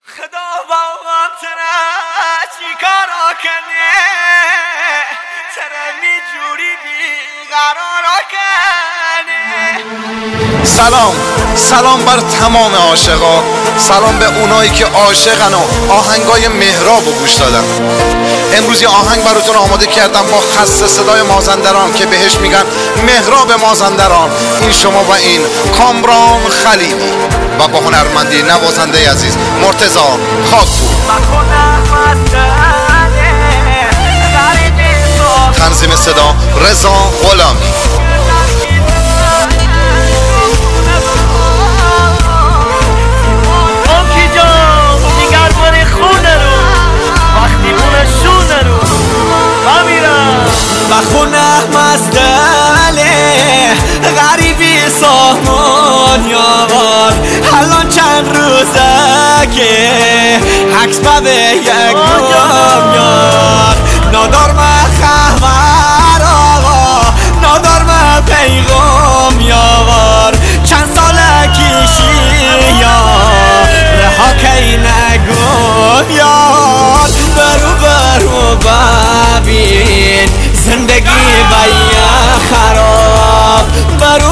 خدا باهم تره چی کارا کنه تره می جوری بیقرارا کنه. سلام بر تمام عاشقا، سلام به اونایی که عاشقن و آهنگای مهرابو گوش دادن. امروز یه آهنگ براتون آماده کردم با خسته صدای مازندران که بهش میگن مهراب مازندران. این شما و این کامران خلیلی و با هنرمندی نوازنده عزیز مرتضی خاکپور. تنظیم صدا رضا غلامی. خونه مستله غریبی سامان یاوار الان چند روزه که حکس به یک گم یار نادار خبر آقا نادار پیغام یاوار چند ساله کشی یار رها کی نگم یار برو ببین زندگی باید خراب برو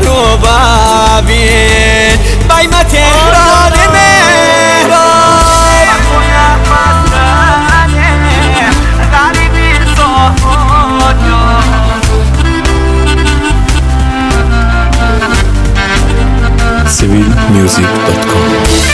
ببین بایم تهران مهراب غریبی صحبان civilmusic.com.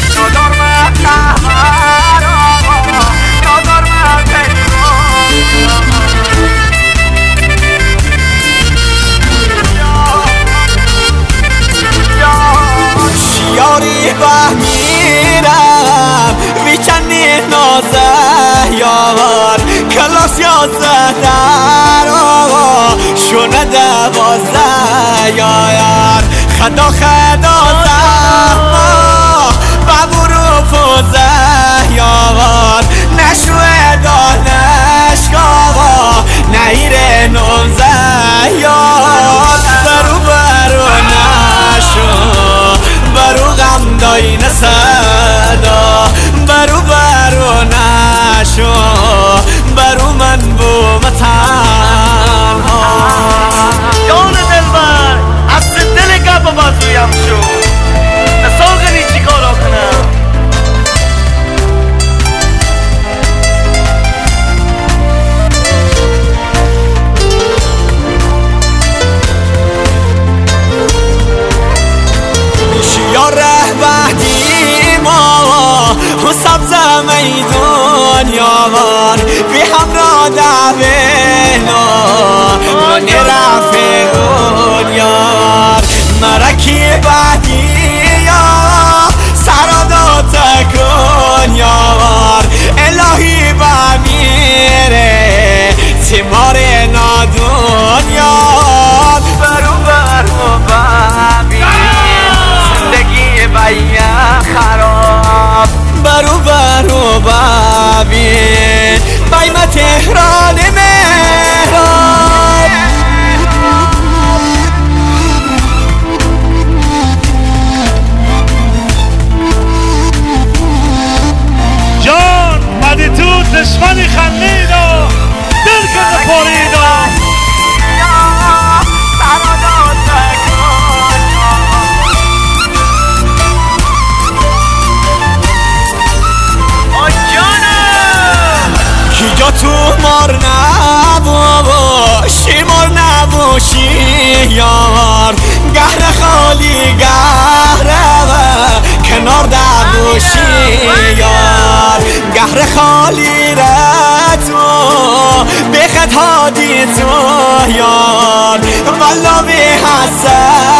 میرم ویچنی نازه یار کلاس 11 در آقا شونه 12 یار خدا زهما ببرو فوزه یار نشوه دانشگاه نهیر 19 یار برو نشو برو غم داین صدا برو نشو برو من بوم تنها جان دلبر از دل گب بازویم شو نساغنی چی کارا کنم سبز میدون یاوار بی همراه دعوینا من رفیقون یار مرکی بعدی یا سرادا تکون یاوار الهی بمیره تیمار نادون یار برو ببین زندگی باید خراب برو ببین بایم تهران مهراب. جان مدی تو دشمنی خندید و دل کنه پارید تو مار نباشی یار گهر خالی گهره و کنار دباشی یار گهر خالی را تو بخط هادی تو یار والا به حسن